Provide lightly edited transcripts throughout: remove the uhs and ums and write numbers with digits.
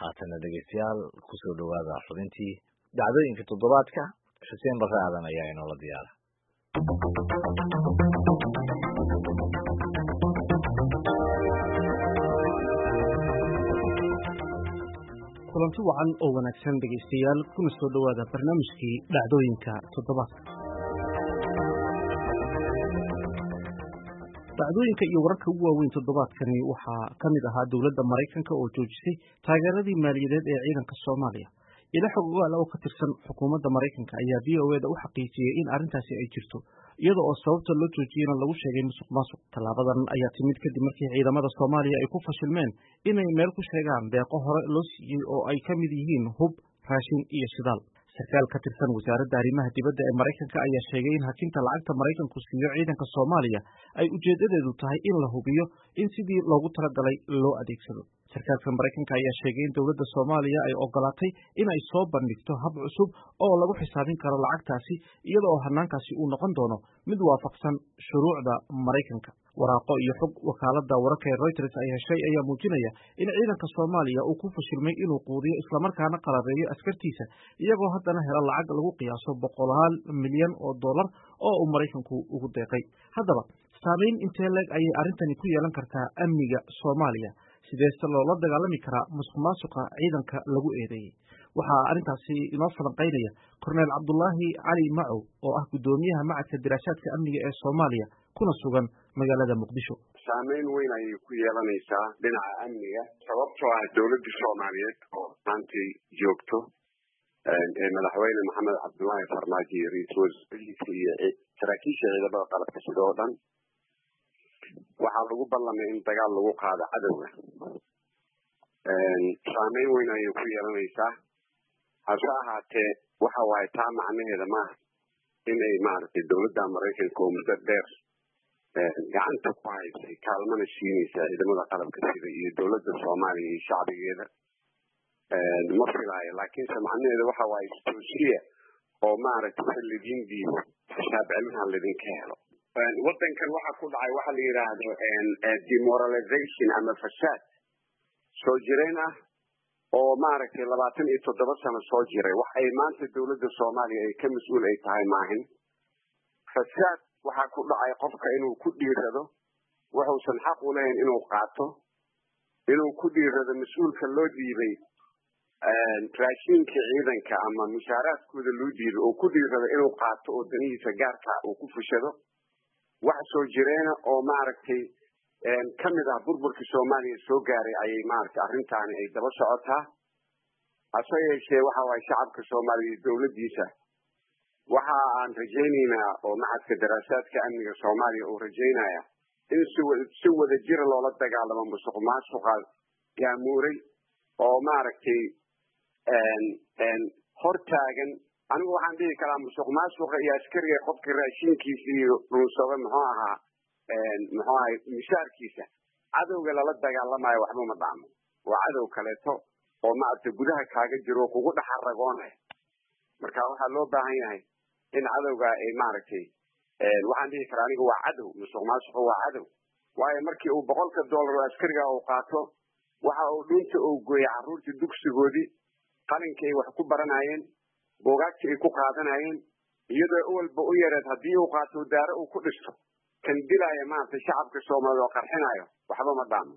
haatana dhegeystayaal kusoo dhawaada xubintii dhacdooyinka toddobaadka. Xuseen Barre Aadan ayaa inoola diyaara. kulanti wacan oo wanaagsan dhegeystayaal kuna soo dhawaada barnaamijkii dhacdooyinka toddobaadka. dhacdooyinka iyo wararka ugu waaweyn toddobaadkani waxaa ka mid ahaa dowladda Maraykanka oo joojisay taageeradii maaliyadeed ee ciidanka Soomaaliya. ila xog ogaal oo ka tirsan xukuumadda Maraykanka ayaa VOA-da u xaqiijiyay in arrintaasi ay jirto, iyada oo sababta loo joojiyeyna lagu sheegay musuqmaasuq. Tallaabadan ayaa timid kadib markii ciidamada Soomaaliya ay ku fashilmeen inay meel ku sheegaan deeqo hore loo siiyey oo ay ka mid yihiin hub, raashin iyo shidaal. sarkaal ka tirsan wasaaradda arrimaha dibadda ee Maraykanka ayaa sheegay in hakinta lacagta Maraykanku siiyo ciidanka Soomaaliya ay ujeedadeedu tahay in la hubiyo in sidii loogu talagalay loo adeegsado. sarkaalka Maraykanka ayaa sheegay in dowladda Soomaaliya ay ogolaatay in ay soo bandhigto hab cusub oo lagu xisaabin karo lacagtaasi, iyada oo hanaankaasi uu noqon doono mid waafaqsan shuruucda Maraykanka. waraaqo iyo xog wakaaladda wararka ee Reuters ay heshay ayaa muujinaya in ciidanka Soomaaliya uu ku fashilmay inuu quudiyo islamarkaana qalabeeyo askartiisa, iyagoo haddana hela lacag lagu qiyaaso $100 milyan oo uu Maraykanku ugu deeqay. haddaba saameyn intee leeg ayay arrintani ku yeelan kartaa amniga Soomaaliya? sideese loola dagaalami karaa musuqmaasuqa ciidanka lagu eedeeyey? waxaa arrintaasi inoo falanqaynaya Korneyl Cabdulaahi Cali Macow oo ah guddoomiyaha Macadka Diraasaadka Amniga ee Soomaaliya kuna sugan magaalada Muqdisho. saameyn weyn ayay ku yeelanaysaa dhinaca amniga, sababtoo ah dowladda Soomaaliyeed oo maantay joogto ee madaxweyne Maxamed Cabdullaahi Farmaajo iyo ra'iisul wasaarihiisa iyo saraakiisha ciidamada qalabka sida oo dhan waxaa lagu ballamay in dagaal lagu qaado cadowga. saameyn weyn ayay ku yeelanaysaa. hase ahaatee waxa waaye taa macnaheeda maaha inay maaragtay dowladda Maraykanka oo muddo dheer gacanta ku haysay kaalmana siinaysaa ciidamada qalabka sida iyo dowladda Soomaaliya iyo shacbigeeda ma filaayo, laakiinse macnaheeda waxa waaye istoosiya oo maaragtay xillidiin diibo xisaab celinaha laydinka helo. waddankan waxa ku dhacay waxa la yidhaahdo demoralization ama fasaad soo jireen ah oo maaragtay 27 sano soo jiray. wax ay maanta dowladda Soomaaliya ay ka mas'uul ay tahay maahin. fasaad waxaa ku dhacay qofka inuu ku dhiirado wuxuusan xaq u lahayn inuu qaato, inuu ku dhiirado mas-uulka loo dhiibay raashinka ciidanka ama mushaaraadkooda loo dhiibay oo ku dhiirado inuu qaato oo danihiisa gaarka uu ku fushado. wax soo jireena oo maaragtay ka mid ah burburkii Soomaaliya soo gaaray ayay maaragtay arrintaani ay daba socotaa. hase yeeshee waxa waaye shacabka Soomaaliya dowladdiisa waxa aan rajaynaynaa oo Macadka Diraasaadka Amniga Soomaaliya uu rajaynaya in si wada jir loola dagaalamo musuqmaasuqa gaamuuray oo maaragtay hortaagan. anigu waxaan dhihi karaa musuqmaasuqa iyo askariga qofka raashinkiisa iyo runsada muxuu ahaa mishaarkiisa cadowga lala dagaalamayo waxba ma dhacmo. waa cadow kaleeto oo maaragtay gudaha kaaga jiro kugu dhaxaragoonaya. marka waxaa loo baahan yahay in cadowga ay maaragtay waxaan dhihi karaa anigu waa cadow. musuqmaasuqa waa cadow, waayo markii uu $100 oo askariga uu qaato waxa uu dhunta uu gooyay carruurtii dugsigoodii, qalinkii ay wax ku baranayeen, buugaagtii ay ku qaadanayeen, iyadoo walba u yareed haddii uu qaato daaro uu ku dhisto kan dilaya maanta shacabka Soomaaliya oo qarxinayo waxba ma dhaamo.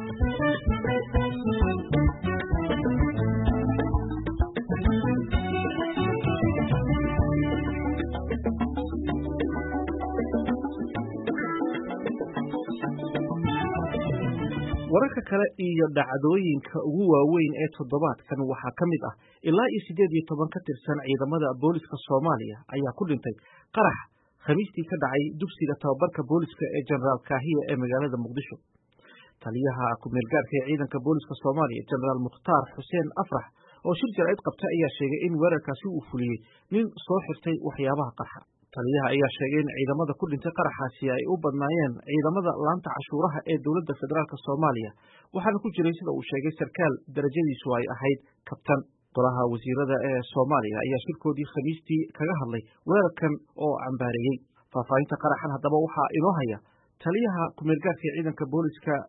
wararka kale iyo dhacdooyinka ugu waaweyn ee toddobaadkan waxaa ka mid ah ilaa iyo 18 ka tirsan ciidamada booliska Soomaaliya ayaa ku dhintay qarax Khamiistii ka dhacay dugsiga tababarka booliska ee General Kaahiya ee magaalada Muqdisho. taliyaha ku-meelgaarka ee ciidanka booliska Soomaaliya General Mukhtaar Xuseen Afrax oo shir jaraa'id qabtay ayaa sheegay in weerarkaasi uu fuliyey nin soo xirtay waxyaabaha qarxa. taliyaha ayaa sheegay in ciidamada ku dhintay qaraxaasi ay u badnaayeen ciidamada laanta cashuuraha ee dowladda federaalka Soomaaliya, waxaana ku jiray sida uu sheegay sarkaal darajadiisu ay ahayd kabtan. golaha wasiirada ee Soomaaliya ayaa shirkoodii Khamiistii kaga hadlay weerarkan oo cambaareeyay. faahfaahinta qaraxan haddaba waxaa inoo haya taliyaha ku-meelgaarka ciidanka booliska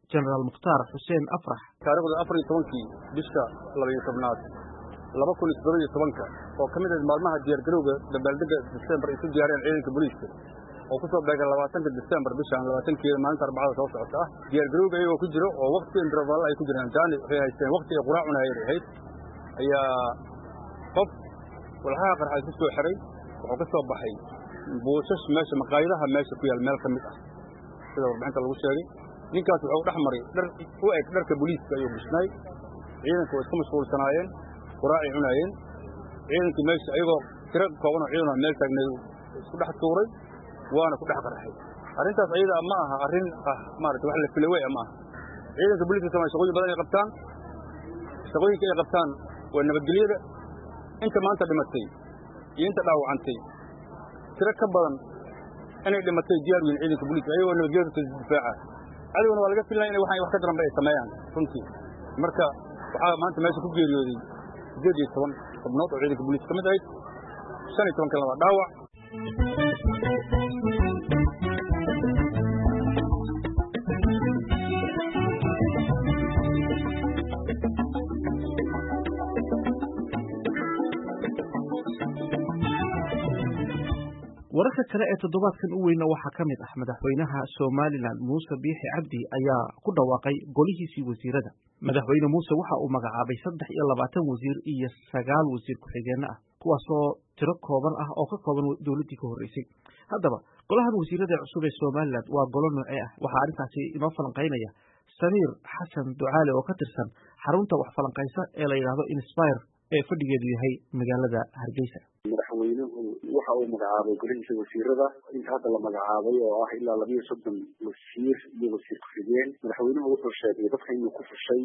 General Mukhtaar Xuseen Afrax. taariikhda 14 bisha 12 2017 oo kamid ah maalmaha diyaargarowga dabaaldega December ay ku diyaariyeen ciidanka booliiska oo ku soo beegay 20 December bisha 20 maalinta Arbacada soo socota diyaargarowga ayagoo ku jiro oo waqti interval ay ku jiraan jaani waxay haysteen waqti ay quraac cunayeen ayaa qof walxaha qarxay ku soo xiray wuxuu ka soo baxay buushas meesha maqaayadaha meesha ku yaal meel kamid ah sida warbixinta lagu sheegay ninkaas wuxuu dhex maray dhar u eg dharka booliiska ayuu bisnay ciidanku way isku mashquulsanaayeen quraac cunayeen ciidanka meesha ayagoo tiro kooban oo ciidan meel taagnay isku dhex tuuray waana ku dhex qarxay arrintaas ayada ma aha arrin maaragtay wax la filay ama ciidanka booliiska Soomaaliya shaqooyin badan ay qabtaan shaqooyinka ay qabtaan waa nabadgelyada inta maanta dhimatay iyo inta dhaawacantay tiro ka badan inay dhimatay diyaar weyn ciidanka booliiska ayagoo nabadgelyada difaaca adiguna waa laga filayaa inay wax ka daran bay sameeyaan runtii marka waxa maanta meesha ku geeriyooday 18 xubnood oo ciidanka booliiska kamid ahayd 15 kalena waa dhaawac. wararka kale ee toddobaadkan u weyna waxaa ka mid ah madaxweynaha Somaliland Muuse Biixi Cabdi ayaa ku dhawaaqay golihiisii wasiirada. Madaxweyne Muuse waxa uu magacaabay 23 wasiir iyo 9 wasiir ku-xigeenno ah kuwaas oo tiro kooban ah oo ka kooban dawladdii ka horeysay. Haddaba golahan wasiirada cusub ee Somaliland waa golo noocee ah? Waxaa arrintaasi inoo falanqeynaya Samiir Xasan Ducaale oo ka tirsan xarunta wax falanqeysa ee la yiraahdo Inspire ee fadhigeedu yahay magaalada Hargeysa. madaxweynuhu waxa uu magacaabay golihiisa wasiirada inta hadda la magacaabay oo ah ilaa 32 wasiir iyo wasiir ku-xigeen. madaxweynuhu wuxuu sheegay dadka inuu ku fushay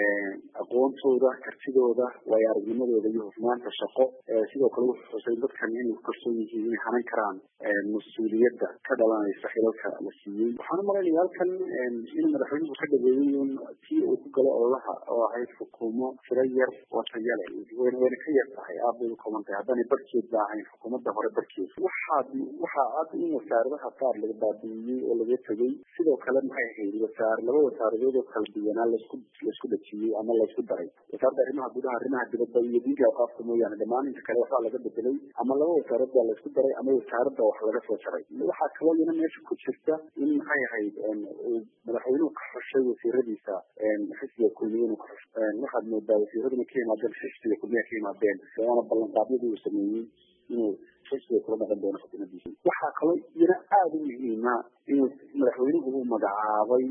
aqoontooda, kartidooda, waayo aragnimadooda iyo hufnaanta shaqo. sidoo kale wuxuu xusay dadkan inay ku kalsoon yihiin inay hanan karaan mas-uuliyadda ka dhalanaysa xilalka la siiyey. waxaan u malaynayaa halkan in madaxweynuhu ka dhageeyey in tii uu ku galay ololaha oo ahayd xukuumo tiro yar oo tayo leh wayna ka yar tahay aad bay u kooban tahay haddana barkeed baa ahayn xukuumadda hore barkeed. waxaa aad in wasaaradaha qaar laga baabi'iyey oo laga tegey. sidoo kale maxay ahayd laba wasaaradood oo kala duwanaa laisku dhajiyey ama laisku daray. wasaaradda arrimaha gudaha, arrimaha dibadda iyo diinta awqaafta mooyaane dhammaan inta kale waxbaa laga bedelay ama laba wasaarad baa laisku daray ama wasaaradda wax laga soo jaray. waxaa kaloo iyana meesha ku jirta in maxay ahayd madaxweynuhu ka xushay wasiiradiisa xisbiga kulmiye inuu ka xushay. waxaad moodaa wasiiraduna ka yimaadeen xisbiga kulmiye ka yimaadeen waana ballanqaadyadii uu sameeyey inuu xisbiga kula dhaqan doono xukuumaddiisa. waxaa kaloo iyana aada u muhiima inuu madaxweynuhu uu magacaabay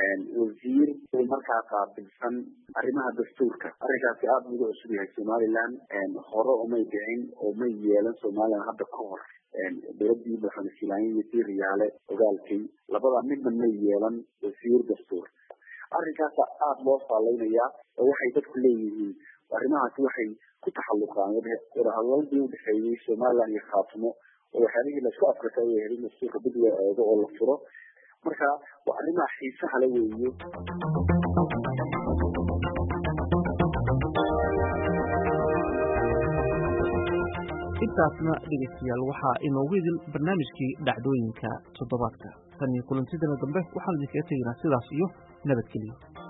wasiir oo markaa qaabilsan arrimaha dastuurka. arrinkaasi aada ugu cusub yahay Somaliland. hore umay dhicin oo may yeelan Somaliland hadda ka hor dowladdii madaxweyne Silaani iyo tii Riyaale ogaalkay labada midna may yeelan wasiir dastuur. arrinkaasa aada loo faaleynayaa oo waxay dadku leeyihiin arrimahaasi waxay ku taxalluqaan wadahadalladii u dhexeeyey Somaliland iyo Khaatumo oo waxyaalihii laisku afrika ay ahayd in dastuurka dib loo eego oo la furo. marka waa arrimaha xiisaha la weeye. intaasna dhegeystayaal waxaa inoogu idin barnaamijkii dhacdooyinka toddobaadka. tan iyo kulantidana dambe waxaan idinkaga tegaynaa sidaas iyo nabadgelyo.